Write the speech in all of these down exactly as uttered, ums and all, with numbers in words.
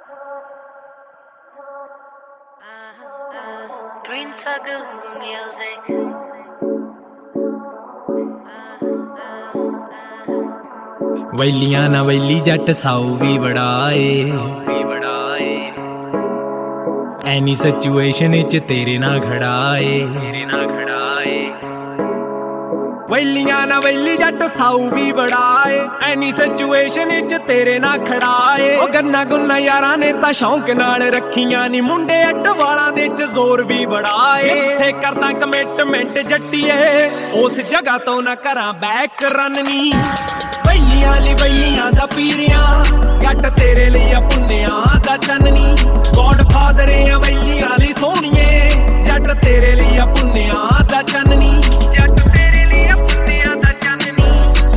Prince of good music. ਵੈਲੀਆਂ ਨਾ ਵੈਲੀ ਜੱਟ ਸਾਊ ਵੀ ਬੜਾ ਏ ਐਨੀ ਸਿਚੁਏਸ਼ਨ ਚ ਤੇਰੇ ਨਾਲ ਖੜਾ ਏ ਤੇਰੇ ਨਾਲ ਖੜਾ ਏ ਵੈਲੀਆਂ ਨਾ ਵੈਲੀ ਜੱਟ ਸਾਊ ਵੀ ਬੜਾ ਏ ਐਨੀ ਸਿਚੁਏਸ਼ਨ ਚ ਤੇਰੇ ਨਾਲ ਖੜਾ ਏ ਉਹ ਗੰਨਾ ਗੁੰਨਾ ਯਾਰਾਂ ਨੇ ਤਾਂ ਸ਼ੌਂਕ ਨਾਲ ਰੱਖੀਆਂ ਨੀ ਮੁੰਡੇ ਅੱਡ ਵਾਲਾਂ ਦੇ ਚ ਜ਼ੋਰ ਵੀ ਬੜਾ ਏ ਜਿੱਥੇ ਕਰਦਾ ਕਮਿਟਮੈਂਟ ਜੱਟੀਏ ਉਸ ਜਗ੍ਹਾ ਤੋਂ ਨਾ ਕਰਾਂ ਬੈਕ ਰਨ ਨੀ ਵੈਲੀਆਂ ਲਈ ਵੈਲੀਆਂ ਦਾ ਪੀਰਿਆਂ ਜੱਟ ਤੇਰੇ ਲਈ ਆ ਪੁੰਨਿਆਂ ਦਾ ਚੰਨਨੀ ਗੋਡ ਫਾਦਰ ਆ ਵੈਲੀਆਂ ਲਈ ਸੋਹਣੀਏ ਜੱਟ ਤੇਰੇ ਲਈ ਆ ਪੁੰਨਿਆਂ ਦਾ ਚੰਨਨੀ ਜੱਟ ਤੇਰੇ ਲਈ ਆ ਪੁੰਨਿਆਂ ਦਾ ਚੰਨਨੀ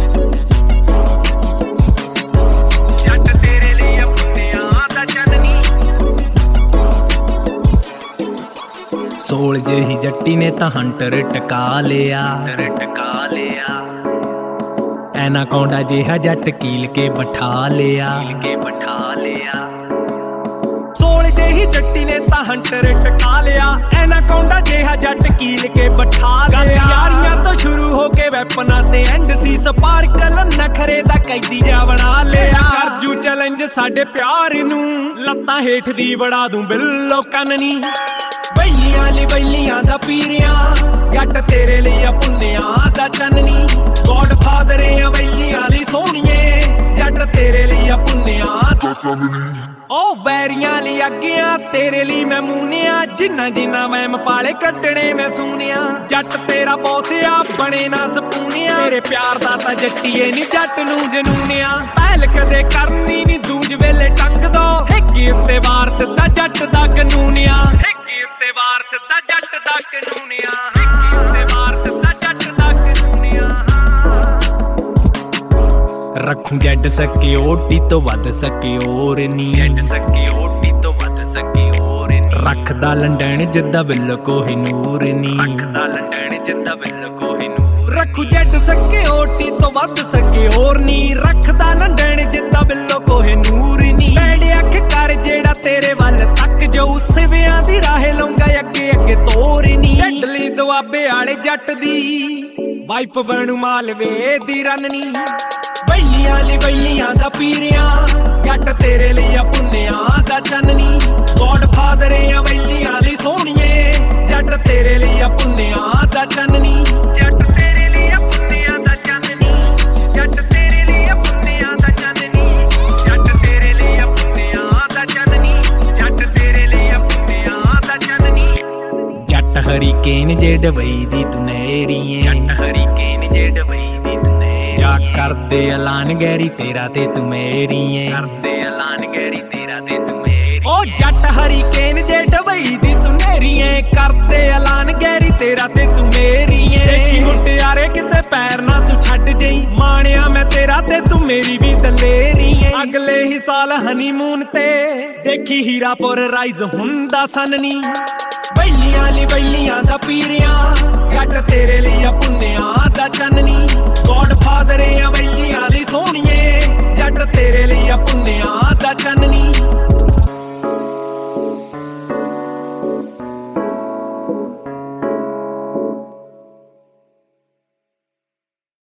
ਜੱਟ ਤੇਰੇ ਲਈ ਆ ਪੁੰਨਿਆਂ ਦਾ ਚੰਨਨੀ ਸੋਲ ਜਿਹੀ ਜੱਟੀ ਨੇ ਤਾਂ ਹੰਟਰ ਟਕਾ ਲਿਆ ਟਕਾ ਲਿਆ ਐਨਾਕੋਂਡਾ ਜਿਹਾ ਜੱਟ ਕੀਲ ਕੇ ਬਿਠਾ ਲਿਆ ਕੀਲ ਕੇ ਬਿਠਾ ਲਿਆ ਸੋਲ ਜਿਹੀ ਜੱਟੀ ਨੇ ਤਾਂ ਹੰਟਰ ਟਕਾ ਲਿਆ ਐਨਾਕੋਂਡਾ ਜਿਹਾ ਜੱਟ ਕੀਲ ਕੇ ਬਿਠਾ ਲਿਆ ਯਾਰੀਆਂ ਤੋਂ ਸ਼ੁਰੂ ਹੋ ਕੇ ਵੈਪਨਾਂ ਤੇ ਐਂਡ ਸੀ ਸਪਾਰਕਲ ਨਖਰੇ ਦਾ ਕੈਦੀ ਜਾ ਬਣਾ ਲਿਆ ਕਰਜੂ ਚੈਲੰਜ ਸਾਡੇ ਪਿਆਰ ਨੂੰ ਲੱਤਾਂ ਹੇਠ ਦੀ ਬੜਾ ਦੂੰ ਬਿੱਲੋ ਕੰਨਨੀ ਵੈਲੀਆਂ ਲਈ ਵੈਲੀਆਂ ਦਾ ਪੀਰਿਆਂ ਜੱਟ ਤੇਰੇ ਲਈ ਆ ਪੁੰਨਿਆਂ ਦਾ ਚੰਨਨੀ ਗੋਡ ਫਾਦਰ ਆ ਵੈਲੀਆਂ ਲਈ ਸੋਹਣੀਏ ਜੱਟ ਤੇਰੇ ਲਈ ਆ ਪੁੰਨਿਆਂ ਦਾ ਚੰਨਨੀ ਉਹ ਬੈਰੀਆਂ ਲਈ ਅੱਗਿਆਂ ਤੇਰੇ ਲਈ ਮੈਂ ਮੂਨਿਆ ਜਿੰਨਾ ਜਿੰਨਾ ਮੈਂ ਪਾਲੇ ਕੱਟਣੇ ਮੈਂ ਸੂਨਿਆ ਜੱਟ ਤੇਰਾ ਬੋਸਿਆ ਬਣੇ ਨਾ ਸਪੂਨਿਆ ਤੇਰੇ ਪਿਆਰ ਦਾ ਤਾਂ ਜੱਟੀਏ ਨੀ ਜੱਟ ਨੂੰ ਜਨੂਨਿਆ ਪਹਿਲ ਕਦੇ ਕਰਨੀ ਨੀ ਦੂਜ ਵੇਲੇ ਟੰਗ ਦੋ ਹਿੱਕੀ ਉੱਤੇ ਵਾਰ ਸਿੱਧਾ ਜੱਟ ਦਾ ਕਾਨੂੰਨਿਆ ਹਿੱਕੀ ਉੱਤੇ ਵਾਰ ਸਿੱਧਾ ਜੱਟ ਦਾ ਕਾਨੂੰਨਿਆ ਹਿੱਕੀ ਉੱਤੇ ਵਾਰ ਸਿੱਧਾ ਜੱਟ ਦਾ ਕਾਨੂੰਨਿਆ ਰੱਖੂ ਜੱਟ ਸਕੇ ਓਟੀ ਤੋਂ ਵੱਧ ਸਕੇ ਹੋਰ ਨੀ ਜੱਟ ਸਕੇ ਓਟੀ ਤੋਂ ਵੱਧ ਸਕੇ ਹੋਰ ਨੀ ਰੱਖਦਾ ਲੰਡਣ ਜਿੱਦਾਂ ਬਿੱਲ ਕੋਈ ਨੂਰ ਨੀ ਰੱਖਦਾ ਲੰਡਣ ਜਿੱਦਾਂ ਬਿੱਲ ਕੋਈ ਨੂਰ ਰੱਖੂ ਜੱਟ ਸਕੇ ਓਟੀ ਤੋਂ ਵੱਧ ਸਕੇ ਹੋਰ ਨੀ ਰੱਖਦਾ ਲੰਡਣ ਜਿੱਦਾਂ ਬਿੱਲ ਕੋਈ ਨੂਰ ਨੀ ਬੈੜ ਅੱਖ ਕਰ ਜਿਹੜਾ ਤੇਰੇ ਵੱਲ ਤੱਕ ਜਾਊ ਸਿਵਿਆਂ ਦੀ ਰਾਹੇ ਲਾਉਂਗਾ ਅੱਗੇ ਅੱਗੇ ਤੋਰ ਨੀ ਢੱਡਲੀ ਦੁਆਬੇ ਵਾਲੇ ਜੱਟ ਦੀ ਵਾਈਫ ਬਣੂ ਮਾਲਵੇ ਦੀ ਰੰਨਨੀ ਵੈਲੀਆਂ ਲਈ ਵੈਲੀਆਂ ਦਾ ਪੀਰਿਆਂ ਜੱਟ ਤੇਰੇ ਲਈ ਆ ਪੁੰਨਿਆਂ ਦਾ ਚੰਨਨੀ ਗੋਡ ਫਾਦਰ ਆ ਵੈਲੀਆਂ ਲਈ ਸੋਹਣੀਏ ਜੱਟ ਤੇਰੇ ਲਈ ਆ ਪੁੰਨਿਆਂ ਦਾ ਚੰਨਨੀ ਜੱਟ ਤੇਰੇ ਲਈ ਆ ਪੁੰਨਿਆਂ ਦਾ ਚੰਨਨੀ ਜੱਟ ਤੇਰੇ ਲਈ ਆ ਪੁੰਨਿਆਂ ਦਾ ਚੰਨਨੀ ਜੱਟ ਤੇਰੇ ਲਈ ਆ ਪੁੰਨਿਆਂ ਦਾ ਚੰਨਨੀ ਜੱਟ ਤੇਰੇ ਲਈ ਆ ਪੁੰਨਿਆਂ ਦਾ ਚੰਨਨੀ ਜੱਟ ਹਰੀਕੇਨ ਜੇ ਡਬਈ ਦੀ ਤੂੰ ਨੇਰੀਏ ਜੱਟ ਹਰੀਕੇਨ ਜੇ ਡਬਈ ਦੀ ਤੂੰ ਜਾ ਕਰਦੇ ਐਲਾਨ ਗੈਰੀ ਤੇਰਾ ਤੇ ਤੂੰ ਮੇਰੀ ਏ ਕਰਦੇ ਐਲਾਨ ਗੈਰੀ ਤੇਰਾ ਤੇ ਤੂੰ ਮੇਰੀ ਓ ਜੱਟ ਹਰੀਕੇਨ ਜੇ ਡਬਈ ਦੀ ਤੂੰ ਨੇਰੀ ਏ ਕਰਦੇ ਐਲਾਨ ਗੈਰੀ ਤੇਰਾ ਤੇ ਤੂੰ ਮੇਰੀ ਏ ਦੇਖੀ ਮੁੰਡਿਆਰੇ ਕਿਤੇ ਪੈਰ ਨਾ ਤੂੰ ਛੱਡ ਜਈ ਮਾਣਿਆ ਮੈਂ ਤੇਰਾ ਤੇ ਤੂੰ ਮੇਰੀ ਵੀ ਦਲੇਰੀ ਏ ਅਗਲੇ ਹੀ ਸਾਲ ਹਨੀਮੂਨ ਤੇ ਦੇਖੀ ਹੀਰਾਪੁਰ ਰਾਈਜ਼ ਹੁੰਦਾ ਸਨਨੀ ਵੈਲੀਆਂ ਲਈ ਵੈਲੀਆਂ ਦਾ ਪੀਰਿਆਂ ਜੱਟ ਤੇਰੇ ਲਈ ਆ ਪੁੰਨਿਆਂ ਦਾ ਚੰਨਨੀ ਗੋਡ ਫਾਦਰ ਆ